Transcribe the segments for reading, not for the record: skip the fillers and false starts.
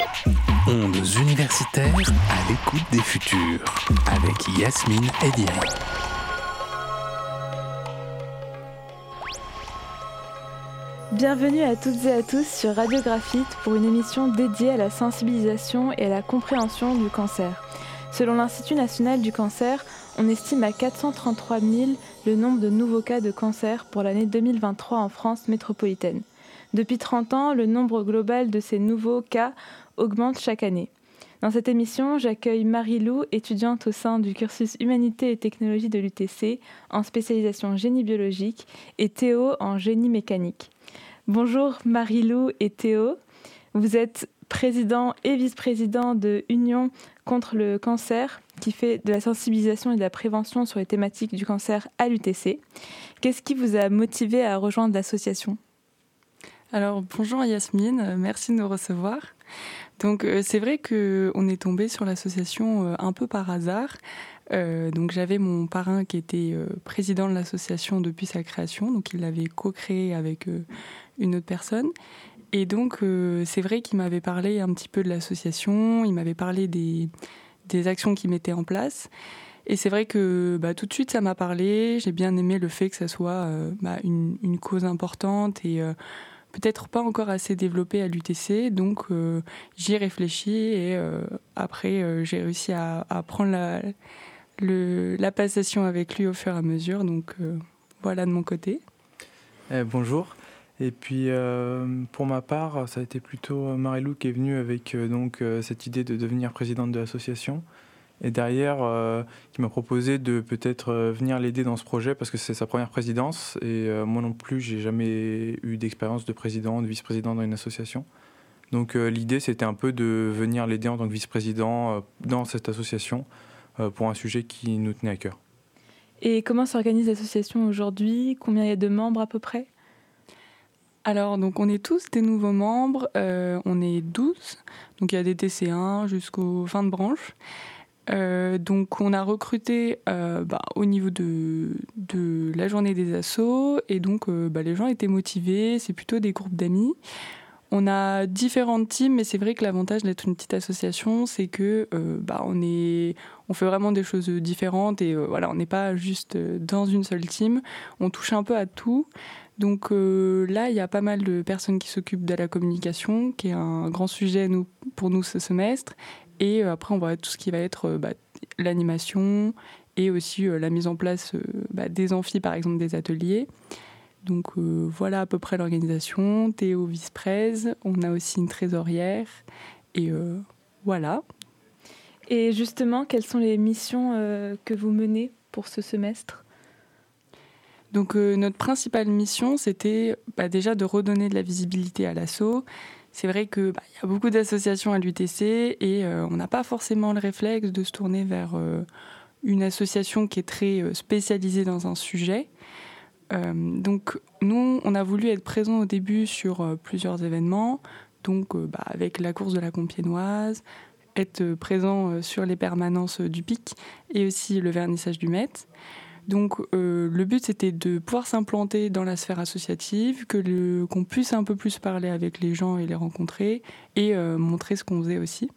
Ondes universitaires à l'écoute des futurs, avec Yasmine et Diane. Bienvenue à toutes et à tous sur Radio Graphite pour une émission dédiée à la sensibilisation et à la compréhension du cancer. Selon l'Institut national du cancer, on estime à 433 000 le nombre de nouveaux cas de cancer pour l'année 2023 en France métropolitaine. Depuis 30 ans, le nombre global de ces nouveaux cas augmente chaque année. Dans cette émission, j'accueille Marie-Lou, étudiante au sein du cursus Humanité et Technologie de l'UTC en spécialisation génie biologique, et Théo en génie mécanique. Bonjour Marie-Lou et Théo, vous êtes président et vice-président de Union contre le cancer, qui fait de la sensibilisation et de la prévention sur les thématiques du cancer à l'UTC. Qu'est-ce qui vous a motivé à rejoindre l'association ? Alors bonjour Yasmine, merci de nous recevoir. Donc c'est vrai qu'on est tombé sur l'association un peu par hasard. Donc j'avais mon parrain qui était président de l'association depuis sa création, donc il l'avait co-créée avec une autre personne. Et donc c'est vrai qu'il m'avait parlé un petit peu de l'association, il m'avait parlé des actions qu'il mettait en place. Et c'est vrai que tout de suite ça m'a parlé, j'ai bien aimé le fait que ça soit une cause importante et peut-être pas encore assez développée à l'UTC, donc j'y ai réfléchi et après j'ai réussi à prendre la passation avec lui au fur et à mesure, donc voilà de mon côté. Bonjour. Et puis pour ma part, ça a été plutôt Marie-Lou qui est venue avec cette idée de devenir présidente de l'association. Et derrière, qui m'a proposé de peut-être venir l'aider dans ce projet parce que c'est sa première présidence. Et moi non plus, j'ai jamais eu d'expérience de président, de vice-président dans une association. Donc l'idée, c'était un peu de venir l'aider en tant que vice-président dans cette association pour un sujet qui nous tenait à cœur. Et comment s'organise l'association aujourd'hui ? Combien il y a de membres à peu près ? Alors, donc on est tous des nouveaux membres, on est 12, donc il y a des TC1 jusqu'aux fins de branche. Donc on a recruté au niveau de la journée des assos, et donc les gens étaient motivés, c'est plutôt des groupes d'amis. On a différentes teams, mais c'est vrai que l'avantage d'être une petite association, c'est que on fait vraiment des choses différentes et on n'est pas juste dans une seule team, on touche un peu à tout. Donc là, il y a pas mal de personnes qui s'occupent de la communication, qui est un grand sujet pour nous ce semestre. Et après, on voit tout ce qui va être l'animation et aussi la mise en place des amphis, par exemple, des ateliers. Donc voilà à peu près l'organisation. Théo vice-prèse, on a aussi une trésorière. Et voilà. Et justement, quelles sont les missions que vous menez pour ce semestre ? Donc notre principale mission, c'était déjà de redonner de la visibilité à l'asso. C'est vrai qu'il y a beaucoup d'associations à l'UTC et on n'a pas forcément le réflexe de se tourner vers une association qui est très spécialisée dans un sujet. Donc nous, on a voulu être présents au début sur plusieurs événements, donc avec la course de la Compiègnoise, être présent sur les permanences du PIC et aussi le vernissage du Met. Donc le but, c'était de pouvoir s'implanter dans la sphère associative, qu'on puisse un peu plus parler avec les gens et les rencontrer, et montrer ce qu'on faisait aussi.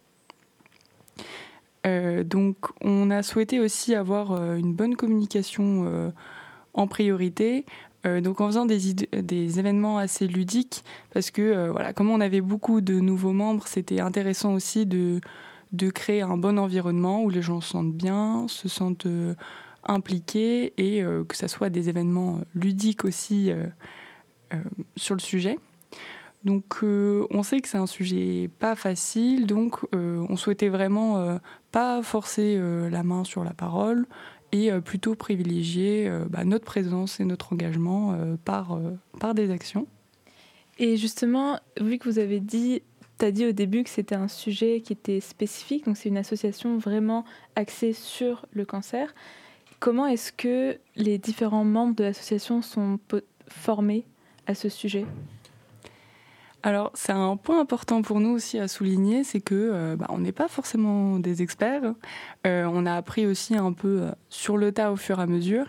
Donc on a souhaité aussi avoir une bonne communication en priorité, donc en faisant des événements assez ludiques, parce que comme on avait beaucoup de nouveaux membres, c'était intéressant aussi de créer un bon environnement où les gens se sentent bien, se sentent impliqués et que ça soit des événements ludiques aussi sur le sujet. Donc on sait que c'est un sujet pas facile, donc on souhaitait vraiment pas forcer la main sur la parole et plutôt privilégier notre présence et notre engagement par des actions. Et justement, vu que vous avez dit au début que c'était un sujet qui était spécifique, donc c'est une association vraiment axée sur le cancer. Comment est-ce que les différents membres de l'association sont formés à ce sujet ? Alors, c'est un point important pour nous aussi à souligner, c'est que on n'est pas forcément des experts. On a appris aussi un peu sur le tas au fur et à mesure.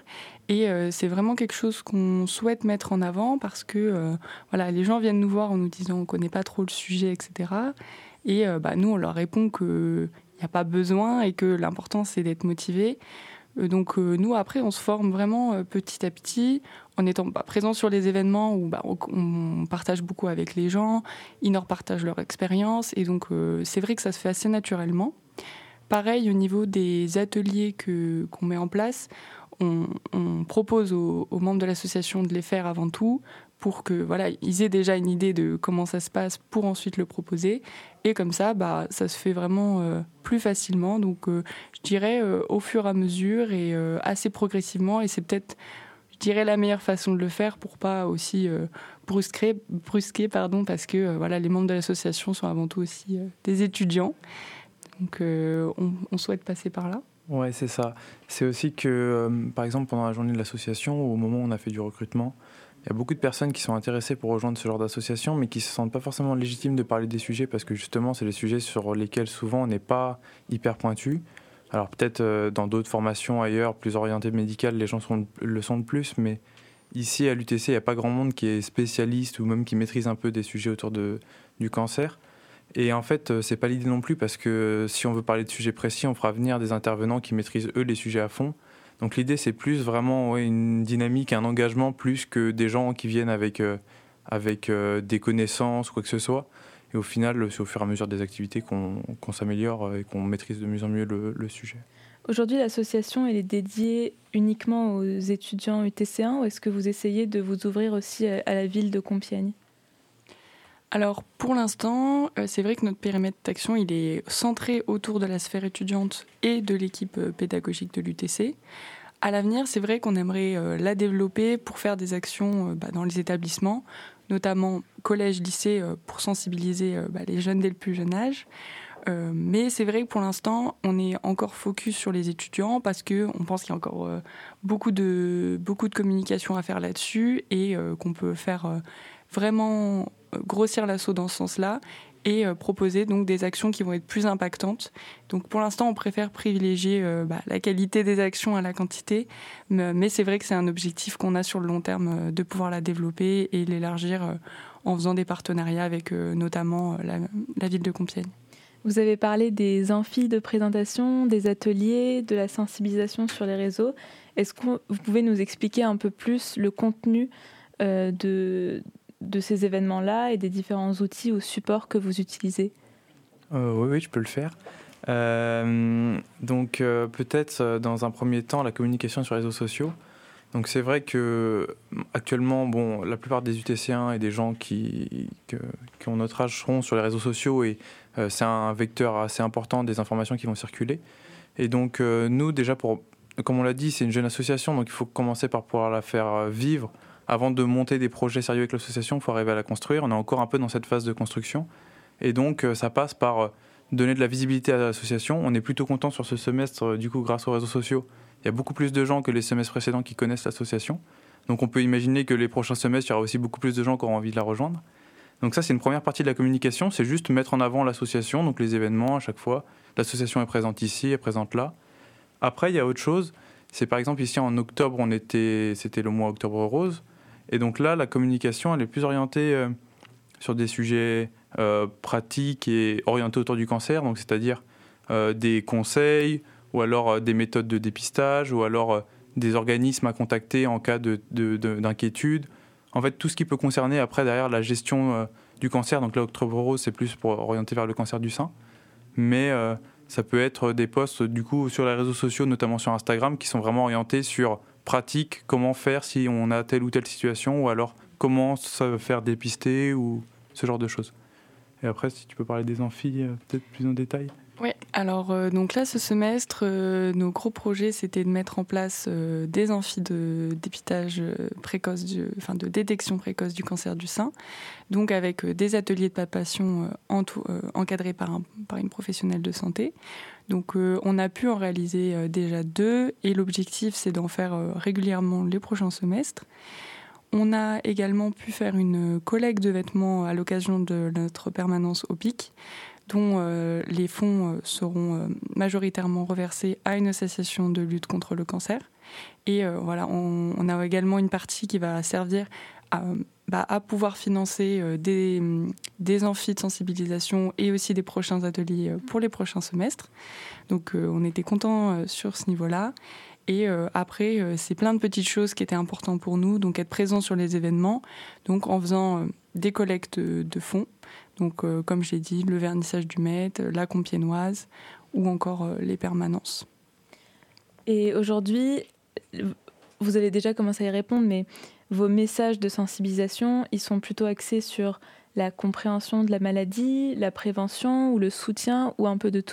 Et c'est vraiment quelque chose qu'on souhaite mettre en avant parce que les gens viennent nous voir en nous disant on ne connaît pas trop le sujet, etc. Et nous, on leur répond qu'il n'y a pas besoin et que l'important, c'est d'être motivé. Donc nous, après, on se forme vraiment petit à petit en étant présents sur les événements où on partage beaucoup avec les gens, ils nous repartagent leur expérience. Et donc, c'est vrai que ça se fait assez naturellement. Pareil, au niveau des ateliers qu'on met en place, on propose aux membres de l'association de les faire avant tout pour que ils aient déjà une idée de comment ça se passe pour ensuite le proposer. Et comme ça, ça se fait vraiment plus facilement. Donc, je dirais au fur et à mesure et assez progressivement. Et c'est peut-être, je dirais, la meilleure façon de le faire pour pas aussi brusquer, parce que les membres de l'association sont avant tout aussi des étudiants. Donc, on souhaite passer par là. Ouais, c'est ça. C'est aussi que, par exemple, pendant la journée de l'association, au moment où on a fait du recrutement, il y a beaucoup de personnes qui sont intéressées pour rejoindre ce genre d'association, mais qui ne se sentent pas forcément légitimes de parler des sujets, parce que justement, c'est des sujets sur lesquels souvent on n'est pas hyper pointu. Alors peut-être dans d'autres formations ailleurs, plus orientées médicales, les gens le sont de plus, mais ici à l'UTC, il n'y a pas grand monde qui est spécialiste ou même qui maîtrise un peu des sujets autour du cancer. Et en fait, c'est pas l'idée non plus, parce que si on veut parler de sujets précis, on fera venir des intervenants qui maîtrisent eux les sujets à fond. Donc l'idée, c'est plus vraiment une dynamique, un engagement, plus que des gens qui viennent avec des connaissances ou quoi que ce soit. Et au final, c'est au fur et à mesure des activités qu'on s'améliore et qu'on maîtrise de mieux en mieux le sujet. Aujourd'hui, l'association elle est dédiée uniquement aux étudiants UTC1 ou est-ce que vous essayez de vous ouvrir aussi à la ville de Compiègne ? Alors, pour l'instant, c'est vrai que notre périmètre d'action, il est centré autour de la sphère étudiante et de l'équipe pédagogique de l'UTC. À l'avenir, c'est vrai qu'on aimerait la développer pour faire des actions dans les établissements, notamment collège, lycée, pour sensibiliser les jeunes dès le plus jeune âge. Mais c'est vrai que pour l'instant, on est encore focus sur les étudiants parce qu'on pense qu'il y a encore beaucoup de communication à faire là-dessus et qu'on peut faire vraiment grossir l'assaut dans ce sens-là et proposer donc des actions qui vont être plus impactantes. Donc pour l'instant, on préfère privilégier la qualité des actions à la quantité, mais c'est vrai que c'est un objectif qu'on a sur le long terme de pouvoir la développer et l'élargir en faisant des partenariats avec notamment la ville de Compiègne. Vous avez parlé des amphis de présentation, des ateliers, de la sensibilisation sur les réseaux. Est-ce que vous pouvez nous expliquer un peu plus le contenu de ces événements-là et des différents outils ou supports que vous utilisez ? Oui, je peux le faire. Donc peut-être dans un premier temps la communication sur les réseaux sociaux. Donc c'est vrai que actuellement, la plupart des UTC1 et des gens qui ont notre âge seront sur les réseaux sociaux et c'est un vecteur assez important des informations qui vont circuler. Et donc nous déjà, comme on l'a dit, c'est une jeune association, donc il faut commencer par pouvoir la faire vivre. Avant de monter des projets sérieux avec l'association, il faut arriver à la construire. On est encore un peu dans cette phase de construction. Et donc, ça passe par donner de la visibilité à l'association. On est plutôt content sur ce semestre, du coup, grâce aux réseaux sociaux. Il y a beaucoup plus de gens que les semestres précédents qui connaissent l'association. Donc, on peut imaginer que les prochains semestres, il y aura aussi beaucoup plus de gens qui auront envie de la rejoindre. Donc ça, c'est une première partie de la communication. C'est juste mettre en avant l'association, donc les événements à chaque fois. L'association est présente ici, est présente là. Après, il y a autre chose. C'est par exemple ici en octobre, c'était le mois Octobre Rose. Et donc là, la communication, elle est plus orientée sur des sujets pratiques et orientés autour du cancer, donc c'est-à-dire des conseils ou alors des méthodes de dépistage ou alors des organismes à contacter en cas d'inquiétude. En fait, tout ce qui peut concerner après derrière la gestion du cancer. Donc là, Octobre Rose, c'est plus pour orienter vers le cancer du sein. Mais ça peut être des posts du coup sur les réseaux sociaux, notamment sur Instagram, qui sont vraiment orientés sur pratique, comment faire si on a telle ou telle situation, ou alors comment se faire dépister, ou ce genre de choses. Et après, si tu peux parler des amphis, peut-être plus en détail. Oui, alors donc là, ce semestre, nos gros projets, c'était de mettre en place des amphis de dépistage précoce, de détection précoce du cancer du sein, donc avec des ateliers de palpation encadrés par une professionnelle de santé. Donc on a pu en réaliser déjà 2 et l'objectif, c'est d'en faire régulièrement les prochains semestres. On a également pu faire une collecte de vêtements à l'occasion de notre permanence au PIC. dont les fonds seront majoritairement reversés à une association de lutte contre le cancer. Et voilà, on a également une partie qui va servir à pouvoir financer des amphis de sensibilisation et aussi des prochains ateliers pour les prochains semestres. Donc on était contents sur ce niveau-là. Et après, c'est plein de petites choses qui étaient importantes pour nous, donc être présent sur les événements, donc en faisant des collectes de fonds, donc comme j'ai dit, le vernissage du Met, la Compiègnoise ou encore les permanences. Et aujourd'hui, vous avez déjà commencé à y répondre, mais vos messages de sensibilisation, ils sont plutôt axés sur la compréhension de la maladie, la prévention ou le soutien ou un peu de tout ?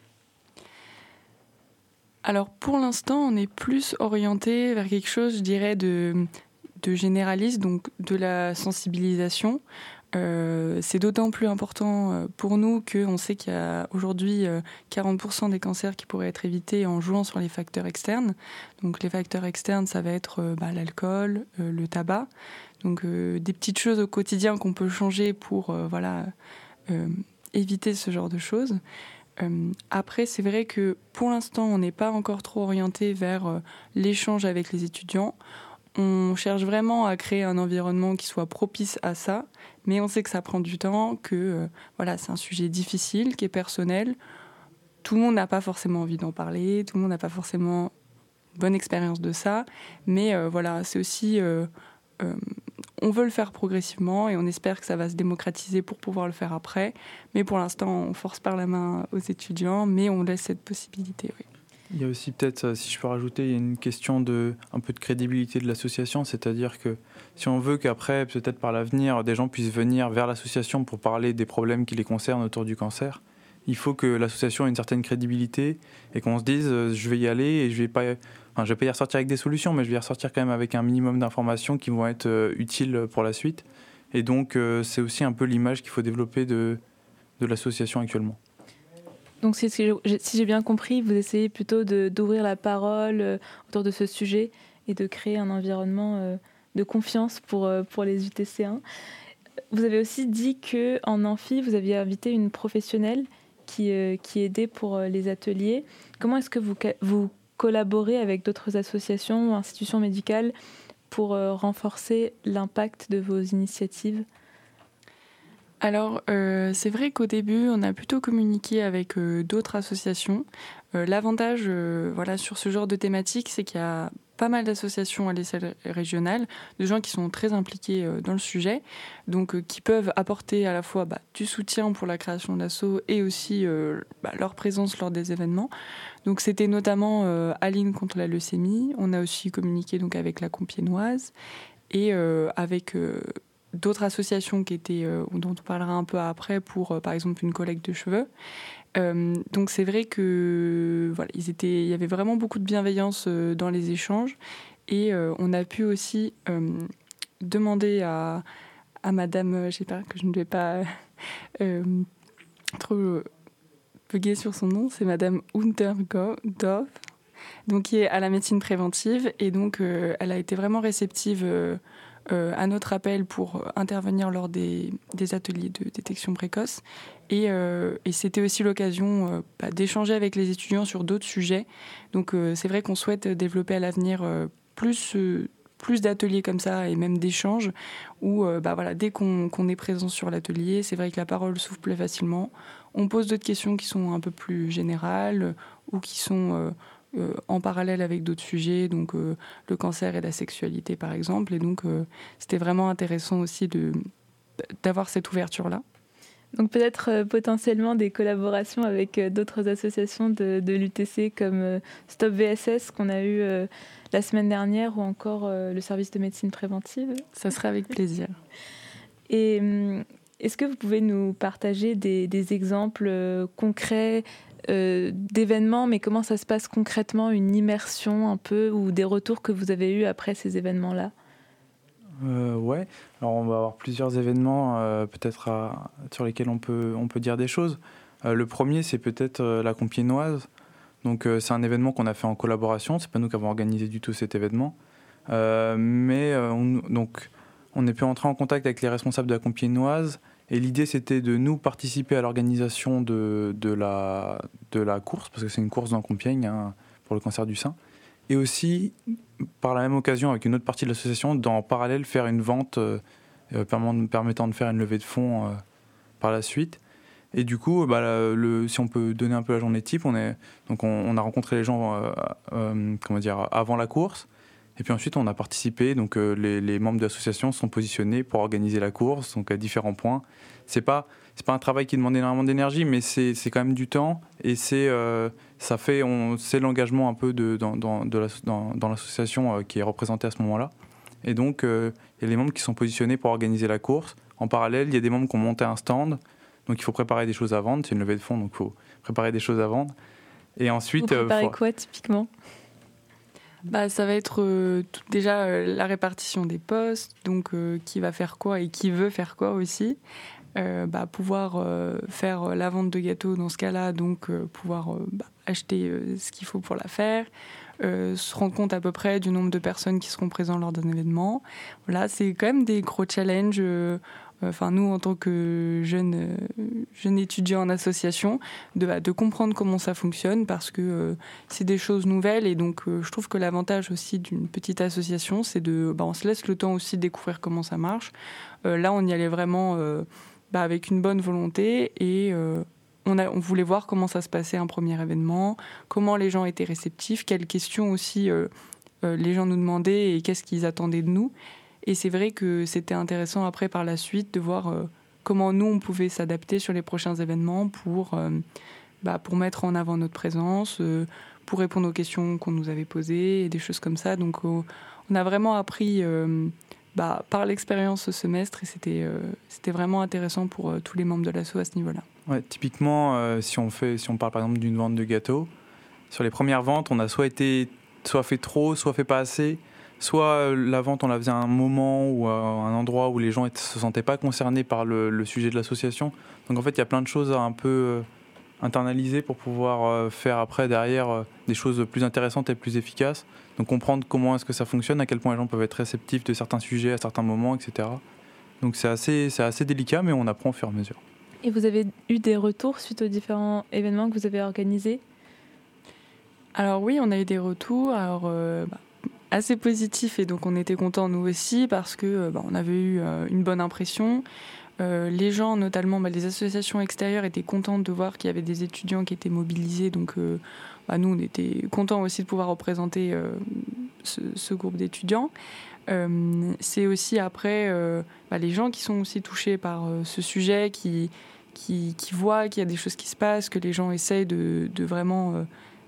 Alors pour l'instant, on est plus orienté vers quelque chose, je dirais, de généraliste, donc de la sensibilisation. C'est d'autant plus important pour nous qu'on sait qu'il y a aujourd'hui 40% des cancers qui pourraient être évités en jouant sur les facteurs externes. Donc les facteurs externes, ça va être l'alcool, le tabac. Donc des petites choses au quotidien qu'on peut changer pour éviter ce genre de choses. Après, c'est vrai que pour l'instant, on n'est pas encore trop orienté vers l'échange avec les étudiants. On cherche vraiment à créer un environnement qui soit propice à ça, mais on sait que ça prend du temps, que c'est un sujet difficile, qui est personnel. Tout le monde n'a pas forcément envie d'en parler, tout le monde n'a pas forcément une bonne expérience de ça, mais c'est aussi... on veut le faire progressivement et on espère que ça va se démocratiser pour pouvoir le faire après. Mais pour l'instant, on force par la main aux étudiants, mais on laisse cette possibilité, oui. Il y a aussi peut-être, si je peux rajouter, il y a une question un peu de crédibilité de l'association, c'est-à-dire que si on veut qu'après, peut-être par l'avenir, des gens puissent venir vers l'association pour parler des problèmes qui les concernent autour du cancer, il faut que l'association ait une certaine crédibilité et qu'on se dise je vais y aller et je vais pas y ressortir avec des solutions, mais je vais y ressortir quand même avec un minimum d'informations qui vont être utiles pour la suite. Et donc c'est aussi un peu l'image qu'il faut développer de l'association actuellement. Donc si j'ai bien compris, vous essayez plutôt d'ouvrir la parole autour de ce sujet et de créer un environnement de confiance pour les UTC1. Vous avez aussi dit qu'en amphi, vous aviez invité une professionnelle qui aidait pour les ateliers. Comment est-ce que vous collaborez avec d'autres associations ou institutions médicales pour renforcer l'impact de vos initiatives ? Alors, c'est vrai qu'au début, on a plutôt communiqué avec d'autres associations. L'avantage sur ce genre de thématique, c'est qu'il y a pas mal d'associations à l'échelle régionale, de gens qui sont très impliqués dans le sujet, donc qui peuvent apporter à la fois du soutien pour la création de l'asso et aussi leur présence lors des événements. Donc c'était notamment Aline contre la leucémie. On a aussi communiqué donc avec la Compiègnoise et avec... d'autres associations qui étaient, dont on parlera un peu après pour, par exemple, une collecte de cheveux. Donc c'est vrai que il y avait vraiment beaucoup de bienveillance dans les échanges et on a pu aussi demander à Madame, j'espère que je ne vais pas trop bugger sur son nom, c'est Madame Unterdorf, donc qui est à la médecine préventive et donc elle a été vraiment réceptive à notre appel pour intervenir lors des ateliers de détection précoce. Et c'était aussi l'occasion d'échanger avec les étudiants sur d'autres sujets. Donc c'est vrai qu'on souhaite développer à l'avenir plus d'ateliers comme ça et même d'échanges où dès qu'on est présent sur l'atelier, c'est vrai que la parole s'ouvre plus facilement. On pose d'autres questions qui sont un peu plus générales ou qui sont... en parallèle avec d'autres sujets, donc le cancer et la sexualité par exemple. Et donc c'était vraiment intéressant aussi d'avoir cette ouverture-là. Donc peut-être potentiellement des collaborations avec d'autres associations de l'UTC comme Stop VSS qu'on a eu la semaine dernière ou encore le service de médecine préventive. Ça serait avec plaisir. Et est-ce que vous pouvez nous partager des exemples concrets d'événements, mais comment ça se passe concrètement, une immersion un peu, ou des retours que vous avez eus après ces événements-là ? Ouais, alors on va avoir plusieurs événements peut-être sur lesquels on peut dire des choses. Le premier, c'est peut-être la Compiègnoise. Donc c'est un événement qu'on a fait en collaboration, c'est pas nous qui avons organisé du tout cet événement. Mais on a pu entrer en contact avec les responsables de la Compiègnoise Et l'idée, c'était de nous participer à l'organisation de la course, parce que c'est une course dans Compiègne, hein, pour le cancer du sein. Et aussi, par la même occasion, avec une autre partie de l'association, en parallèle, faire une vente permettant de faire une levée de fonds par la suite. Et du coup, si on peut donner un peu la journée type, on a rencontré les gens avant la course. Et puis ensuite, on a participé. Donc les membres de l'association sont positionnés pour organiser la course, donc à différents points. C'est pas un travail qui demande énormément d'énergie, mais c'est quand même du temps. Et c'est l'engagement un peu dans l'association qui est représenté à ce moment-là. Et donc, il y a les membres qui sont positionnés pour organiser la course. En parallèle, il y a des membres qui ont monté un stand. Donc il faut préparer des choses à vendre. C'est une levée de fonds, donc il faut préparer des choses à vendre. Et ensuite, vous préparez quoi typiquement ? Ça va être déjà la répartition des postes, donc qui va faire quoi et qui veut faire quoi aussi. Pouvoir faire la vente de gâteaux dans ce cas-là, donc pouvoir acheter ce qu'il faut pour la faire, se rendre compte à peu près du nombre de personnes qui seront présentes lors d'un événement. Voilà, c'est quand même des gros challenges. Nous, en tant que jeunes étudiants en association, de comprendre comment ça fonctionne, parce que c'est des choses nouvelles. Et donc, je trouve que l'avantage aussi d'une petite association, c'est on se laisse le temps aussi de découvrir comment ça marche. Là, on y allait vraiment avec une bonne volonté et on voulait voir comment ça se passait un premier événement, comment les gens étaient réceptifs, quelles questions aussi les gens nous demandaient et qu'est-ce qu'ils attendaient de nous. Et c'est vrai que c'était intéressant après par la suite de voir comment nous on pouvait s'adapter sur les prochains événements pour mettre en avant notre présence, pour répondre aux questions qu'on nous avait posées et des choses comme ça. Donc on a vraiment appris par l'expérience ce semestre et c'était vraiment intéressant pour tous les membres de l'asso à ce niveau-là. Ouais, typiquement, si on parle par exemple d'une vente de gâteaux, sur les premières ventes, on a soit fait trop, soit fait pas assez. Soit la vente, on la faisait à un moment ou à un endroit où les gens ne se sentaient pas concernés par le sujet de l'association. Donc en fait, il y a plein de choses à un peu internaliser pour pouvoir faire après, derrière, des choses plus intéressantes et plus efficaces. Donc comprendre comment est-ce que ça fonctionne, à quel point les gens peuvent être réceptifs de certains sujets à certains moments, etc. Donc c'est assez délicat, mais on apprend au fur et à mesure. Et vous avez eu des retours suite aux différents événements que vous avez organisés ? Alors oui, on a eu des retours. Assez positif et donc on était contents nous aussi parce que on avait eu une bonne impression. Les gens, notamment les associations extérieures, étaient contentes de voir qu'il y avait des étudiants qui étaient mobilisés. Donc nous, on était contents aussi de pouvoir représenter ce groupe d'étudiants. C'est aussi après les gens qui sont aussi touchés par ce sujet, qui voient qu'il y a des choses qui se passent, que les gens essayent de vraiment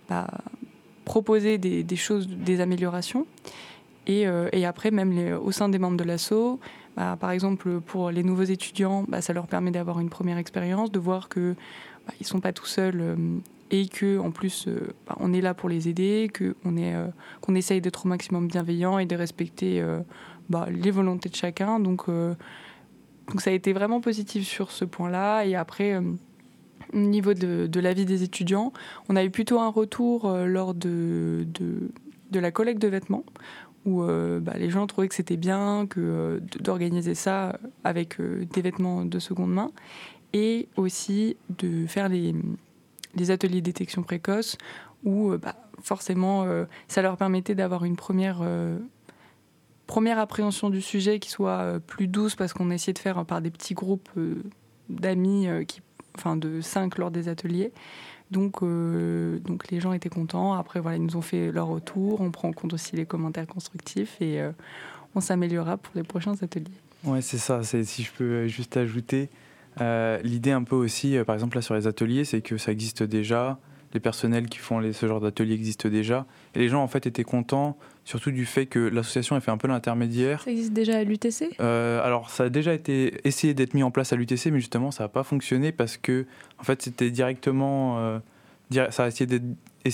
proposer des choses, des améliorations. Et après, même au sein des membres de l'asso, par exemple, pour les nouveaux étudiants, ça leur permet d'avoir une première expérience, de voir qu'ils ne sont pas tout seuls et qu'en plus, on est là pour les aider, qu'on essaye d'être au maximum bienveillant et de respecter les volontés de chacun. Donc ça a été vraiment positif sur ce point-là. Et après... Au niveau de l'avis des étudiants, on a eu plutôt un retour lors de la collecte de vêtements, où les gens trouvaient que c'était bien d'organiser ça avec des vêtements de seconde main, et aussi de faire les ateliers de détection précoce, où forcément ça leur permettait d'avoir une première appréhension du sujet qui soit plus douce, parce qu'on essayait de faire par des petits groupes d'amis de 5 lors des ateliers. Donc les gens étaient contents. Après, ils nous ont fait leur retour. On prend en compte aussi les commentaires constructifs et on s'améliorera pour les prochains ateliers. Ouais, c'est ça. Si je peux juste ajouter, l'idée un peu aussi, par exemple là sur les ateliers, c'est que ça existe déjà. Les personnels qui font ce genre d'ateliers existent déjà. Et les gens en fait étaient contents, surtout du fait que l'association a fait un peu l'intermédiaire. Ça existe déjà à l'UTC ? Alors ça a déjà été essayé d'être mis en place à l'UTC, mais justement ça n'a pas fonctionné parce que en fait c'était directement, ça a essayé d'être,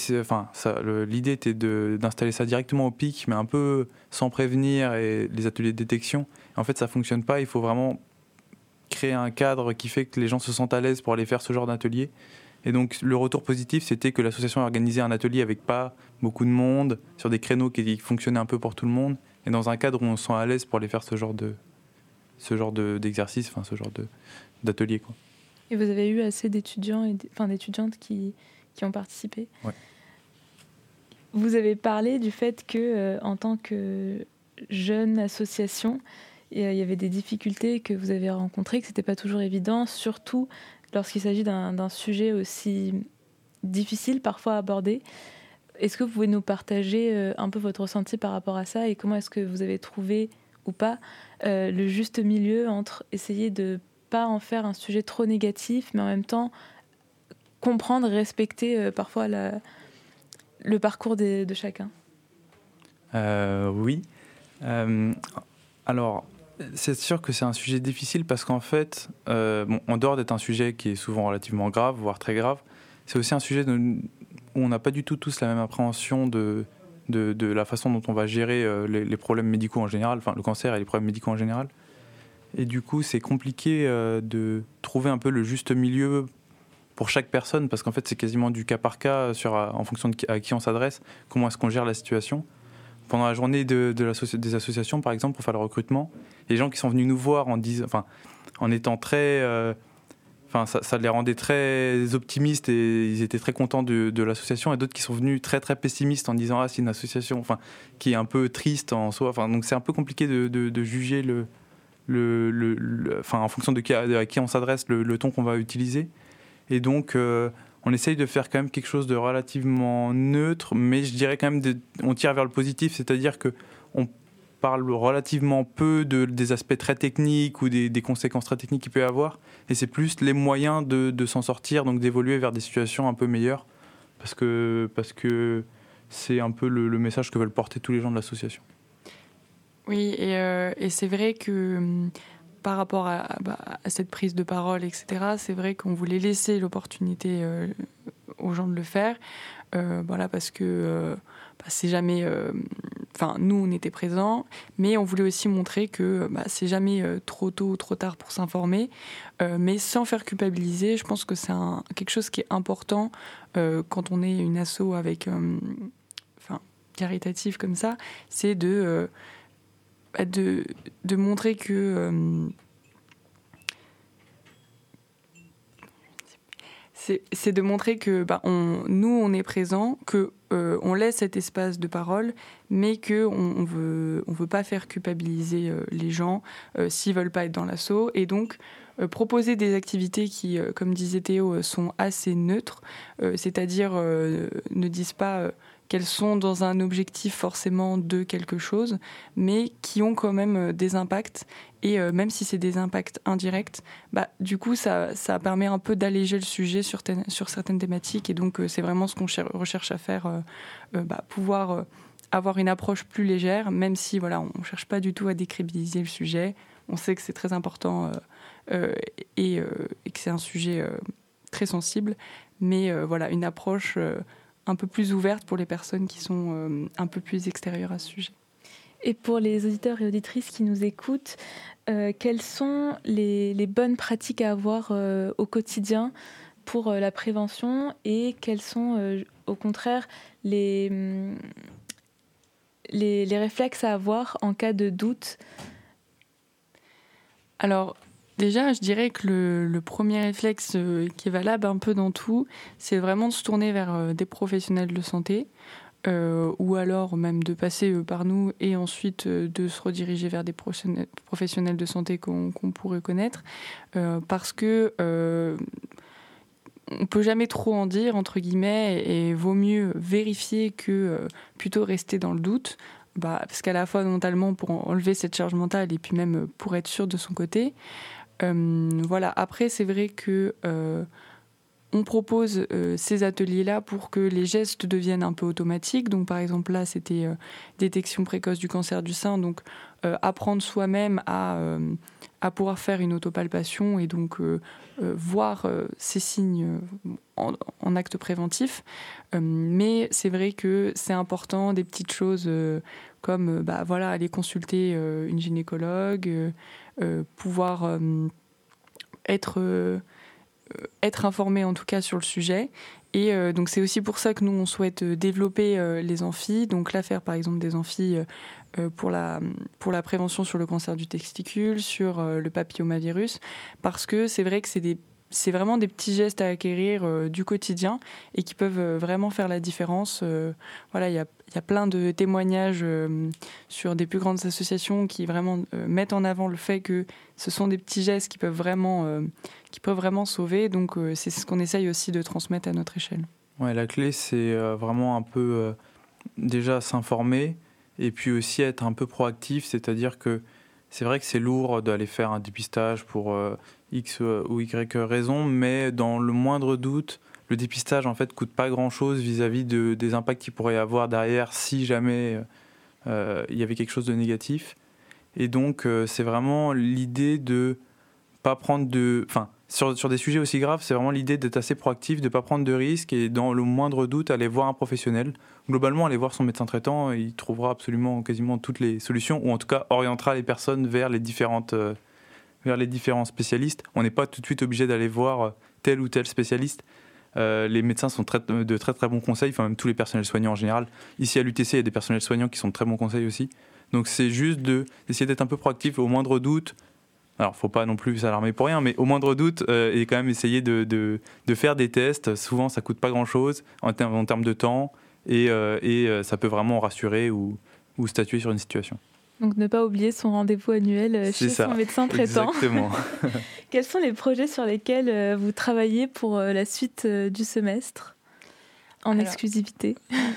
l'idée était d'installer ça directement au pic, mais un peu sans prévenir, et les ateliers de détection. En fait ça fonctionne pas. Il faut vraiment créer un cadre qui fait que les gens se sentent à l'aise pour aller faire ce genre d'atelier. Et donc le retour positif, c'était que l'association a organisé un atelier avec pas beaucoup de monde, sur des créneaux qui fonctionnaient un peu pour tout le monde, et dans un cadre où on se sent à l'aise pour aller faire ce genre ce genre d'exercice, ce genre d'atelier, quoi. Et vous avez eu assez d'étudiants d'étudiantes qui ont participé. Ouais. Vous avez parlé du fait que, en tant que jeune association, il y avait des difficultés que vous avez rencontrées, que c'était pas toujours évident, surtout lorsqu'il s'agit d'un sujet aussi difficile parfois à aborder. Est-ce que vous pouvez nous partager un peu votre ressenti par rapport à ça et comment est-ce que vous avez trouvé ou pas le juste milieu entre essayer de pas en faire un sujet trop négatif, mais en même temps comprendre et respecter parfois le parcours de chacun? Oui. Alors, c'est sûr que c'est un sujet difficile parce qu'en fait, en dehors d'être un sujet qui est souvent relativement grave, voire très grave, c'est aussi un sujet où on n'a pas du tout tous la même appréhension de la façon dont on va gérer les problèmes médicaux en général, le cancer et les problèmes médicaux en général. Et du coup, c'est compliqué de trouver un peu le juste milieu pour chaque personne, parce qu'en fait, c'est quasiment du cas par cas en fonction à qui on s'adresse, comment est-ce qu'on gère la situation. Pendant la journée des associations, par exemple, pour faire le recrutement, les gens qui sont venus nous voir en étant très... ça les rendait très optimistes et ils étaient très contents de l'association, et d'autres qui sont venus très très pessimistes en disant c'est une association qui est un peu triste en soi. Donc c'est un peu compliqué de juger en fonction à qui on s'adresse, le ton qu'on va utiliser. Et donc on essaye de faire quand même quelque chose de relativement neutre, mais je dirais quand même on tire vers le positif, c'est-à-dire que on parle relativement peu des aspects très techniques ou des conséquences très techniques qu'il peut y avoir, et c'est plus les moyens de s'en sortir, donc d'évoluer vers des situations un peu meilleures, parce que c'est un peu le message que veulent porter tous les gens de l'association. Oui, et c'est vrai que par rapport à cette prise de parole, etc., c'est vrai qu'on voulait laisser l'opportunité aux gens de le faire, parce que c'est jamais... nous, on était présents, mais on voulait aussi montrer que c'est jamais trop tôt ou trop tard pour s'informer, mais sans faire culpabiliser. Je pense que c'est quelque chose qui est important quand on est une asso avec... caritative comme ça, c'est de montrer que... c'est de montrer que nous, on est présents, que on laisse cet espace de parole, mais qu'on veut pas faire culpabiliser les gens s'ils veulent pas être dans l'asso, et donc proposer des activités qui, comme disait Théo, sont assez neutres, c'est-à-dire ne disent pas qu'elles sont dans un objectif forcément de quelque chose, mais qui ont quand même des impacts. Et même si c'est des impacts indirects, du coup, ça permet un peu d'alléger le sujet sur certaines thématiques. Et donc, c'est vraiment ce qu'on recherche à faire, pouvoir avoir une approche plus légère, même si on ne cherche pas du tout à décrédibiliser le sujet. On sait que c'est très important et que c'est un sujet très sensible. Mais une approche... un peu plus ouverte pour les personnes qui sont un peu plus extérieures à ce sujet. Et pour les auditeurs et auditrices qui nous écoutent, quelles sont les bonnes pratiques à avoir au quotidien pour la prévention, et quels sont au contraire les réflexes à avoir en cas de doute? Alors, déjà, je dirais que le premier réflexe qui est valable un peu dans tout, c'est vraiment de se tourner vers des professionnels de santé, ou alors même de passer par nous et ensuite de se rediriger vers des professionnels de santé qu'on pourrait connaître, parce que on peut jamais trop en dire, entre guillemets, et vaut mieux vérifier que plutôt rester dans le doute. Parce qu'à la fois mentalement pour enlever cette charge mentale et puis même pour être sûr de son côté. Après, c'est vrai que on propose ces ateliers-là pour que les gestes deviennent un peu automatiques. Donc, par exemple, là, c'était détection précoce du cancer du sein. Donc, apprendre soi-même à pouvoir faire une autopalpation et donc voir ces signes en acte préventif. Mais c'est vrai que c'est important, des petites choses comme aller consulter une gynécologue, pouvoir être être informés en tout cas sur le sujet. Et donc c'est aussi pour ça que nous on souhaite développer les amphis. Donc là faire par exemple des amphis pour la prévention sur le cancer du testicule, sur le papillomavirus, parce que c'est vrai que c'est vraiment des petits gestes à acquérir du quotidien et qui peuvent vraiment faire la différence. Voilà, il y a plein de témoignages sur des plus grandes associations qui vraiment mettent en avant le fait que ce sont des petits gestes qui peuvent vraiment sauver. Donc c'est ce qu'on essaye aussi de transmettre à notre échelle. Ouais, la clé, c'est vraiment un peu déjà s'informer et puis aussi être un peu proactif, c'est-à-dire que c'est vrai que c'est lourd d'aller faire un dépistage pour X ou Y raison, mais dans le moindre doute, le dépistage en fait coûte pas grand-chose vis-à-vis des impacts qu'il pourrait y avoir derrière si jamais il y avait quelque chose de négatif. Et donc c'est vraiment l'idée de pas prendre sur des sujets aussi graves, c'est vraiment l'idée d'être assez proactif, de ne pas prendre de risques et dans le moindre doute, aller voir un professionnel. Globalement, aller voir son médecin traitant, il trouvera quasiment toutes les solutions, ou en tout cas orientera les personnes vers les différents spécialistes. On n'est pas tout de suite obligé d'aller voir tel ou tel spécialiste. Les médecins sont de très très bons conseils, enfin même tous les personnels soignants en général. Ici à l'UTC, il y a des personnels soignants qui sont de très bons conseils aussi. Donc c'est juste d'essayer d'être un peu proactif au moindre doute. Alors, faut pas non plus s'alarmer pour rien, mais au moindre doute, et quand même essayer de faire des tests. Souvent, ça coûte pas grand-chose en termes de temps, et ça peut vraiment rassurer ou statuer sur une situation. Donc, ne pas oublier son rendez-vous annuel chez son médecin traitant. Exactement. Quels sont les projets sur lesquels vous travaillez pour la suite du semestre, en exclusivité?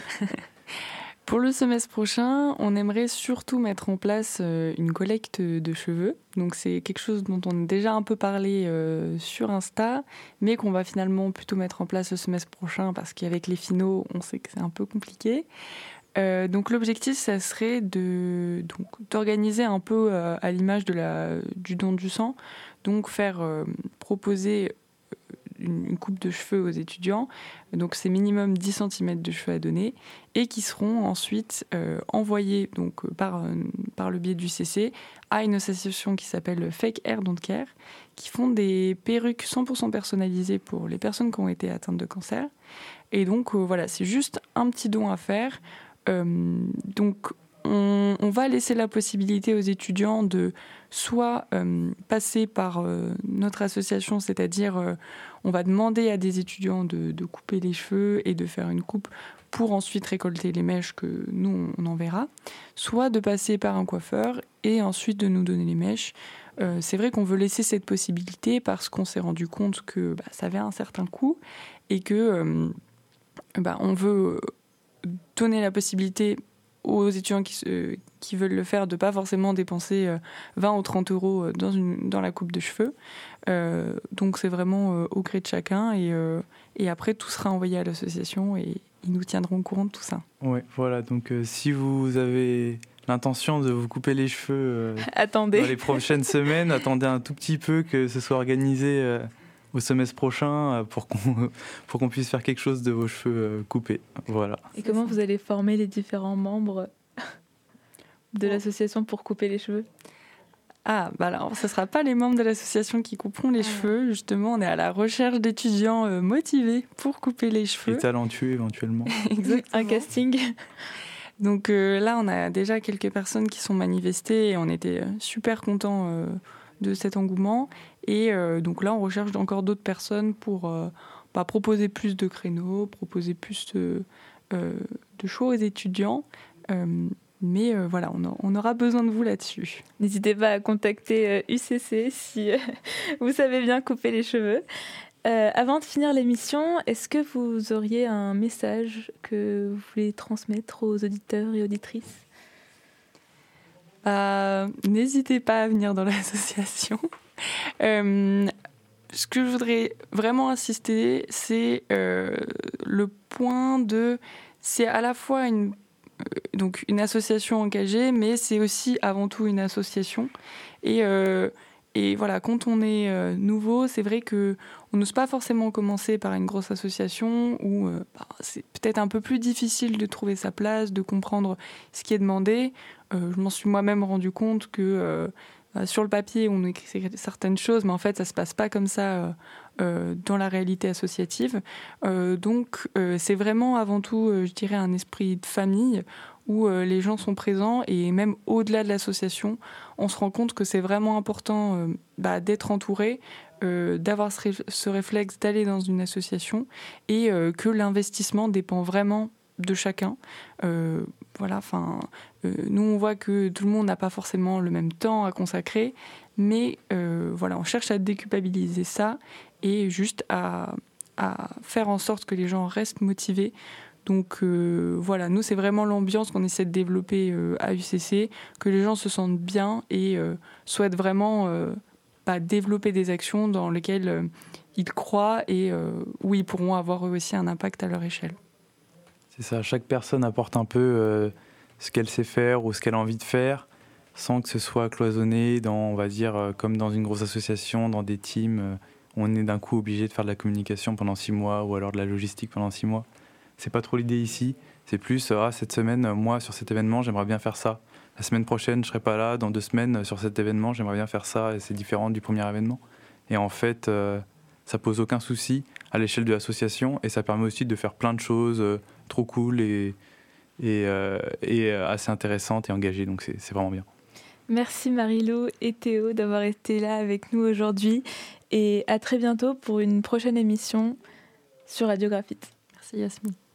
Pour le semestre prochain, on aimerait surtout mettre en place une collecte de cheveux. Donc c'est quelque chose dont on a déjà un peu parlé sur Insta, mais qu'on va finalement plutôt mettre en place le semestre prochain parce qu'avec les finaux, on sait que c'est un peu compliqué. Donc l'objectif, ça serait d'organiser un peu à l'image du don du sang, donc proposer une coupe de cheveux aux étudiants, donc c'est minimum 10 cm de cheveux à donner, et qui seront ensuite envoyés donc, par le biais du CC à une association qui s'appelle Fake Hair Don't Care, qui font des perruques 100% personnalisées pour les personnes qui ont été atteintes de cancer. Et donc voilà, c'est juste un petit don à faire. Donc on va laisser la possibilité aux étudiants de soit passer par notre association, c'est-à-dire on va demander à des étudiants de couper les cheveux et de faire une coupe pour ensuite récolter les mèches que nous on enverra, soit de passer par un coiffeur et ensuite de nous donner les mèches. C'est vrai qu'on veut laisser cette possibilité parce qu'on s'est rendu compte que ça avait un certain coût et que on veut donner la possibilité aux étudiants qui veulent le faire de ne pas forcément dépenser 20 ou 30 euros dans la coupe de cheveux. Donc c'est vraiment au gré de chacun et après tout sera envoyé à l'association et ils nous tiendront au courant de tout ça. Oui, voilà, donc si vous avez l'intention de vous couper les cheveux dans les prochaines semaines, attendez un tout petit peu que ce soit organisé au semestre prochain pour qu'on puisse faire quelque chose de vos cheveux coupés. Voilà. Et comment vous allez former les différents membres de l'association pour couper les cheveux ? Alors, ce ne sera pas les membres de l'association qui couperont les cheveux. Justement, on est à la recherche d'étudiants motivés pour couper les cheveux. Et talentueux éventuellement. Exactement. Un casting. Donc là, on a déjà quelques personnes qui sont manifestées et on était super contents de cet engouement. Et donc là, on recherche encore d'autres personnes pour proposer plus de créneaux, proposer plus de choix aux étudiants. Mais voilà, on aura besoin de vous là-dessus. N'hésitez pas à contacter UCC si vous savez bien couper les cheveux. Avant de finir l'émission, est-ce que vous auriez un message que vous voulez transmettre aux auditeurs et auditrices ? N'hésitez pas à venir dans l'association. Ce que je voudrais vraiment insister, c'est le point c'est à la fois une association engagée, mais c'est aussi avant tout une association. Et voilà, quand on est nouveau, c'est vrai qu'on n'ose pas forcément commencer par une grosse association où c'est peut-être un peu plus difficile de trouver sa place, de comprendre ce qui est demandé. Je m'en suis moi-même rendu compte que sur le papier, on écrit certaines choses, mais en fait, ça se passe pas comme ça dans la réalité associative. Donc, c'est vraiment avant tout, je dirais, un esprit de famille où les gens sont présents et même au-delà de l'association, on se rend compte que c'est vraiment important d'être entouré, d'avoir ce réflexe d'aller dans une association et que l'investissement dépend vraiment de chacun. Nous, on voit que tout le monde n'a pas forcément le même temps à consacrer, mais on cherche à déculpabiliser ça et juste à faire en sorte que les gens restent motivés. Donc nous, c'est vraiment l'ambiance qu'on essaie de développer à UCC, que les gens se sentent bien et souhaitent vraiment développer des actions dans lesquelles ils croient et où ils pourront avoir eux aussi un impact à leur échelle. C'est ça, chaque personne apporte un peu ce qu'elle sait faire ou ce qu'elle a envie de faire, sans que ce soit cloisonné dans, on va dire, comme dans une grosse association, dans des teams, où on est d'un coup obligé de faire de la communication pendant 6 mois ou alors de la logistique pendant 6 mois. C'est pas trop l'idée ici, c'est plus, cette semaine, moi, sur cet événement, j'aimerais bien faire ça. La semaine prochaine, je serai pas là, dans 2 semaines, sur cet événement, j'aimerais bien faire ça, et c'est différent du premier événement. Et en fait, ça pose aucun souci à l'échelle de l'association, et ça permet aussi de faire plein de choses trop cool et assez intéressantes et engagées, donc c'est vraiment bien. Merci Marie-Lou et Théo d'avoir été là avec nous aujourd'hui, et à très bientôt pour une prochaine émission sur Radio Graphite. Merci Yasmine.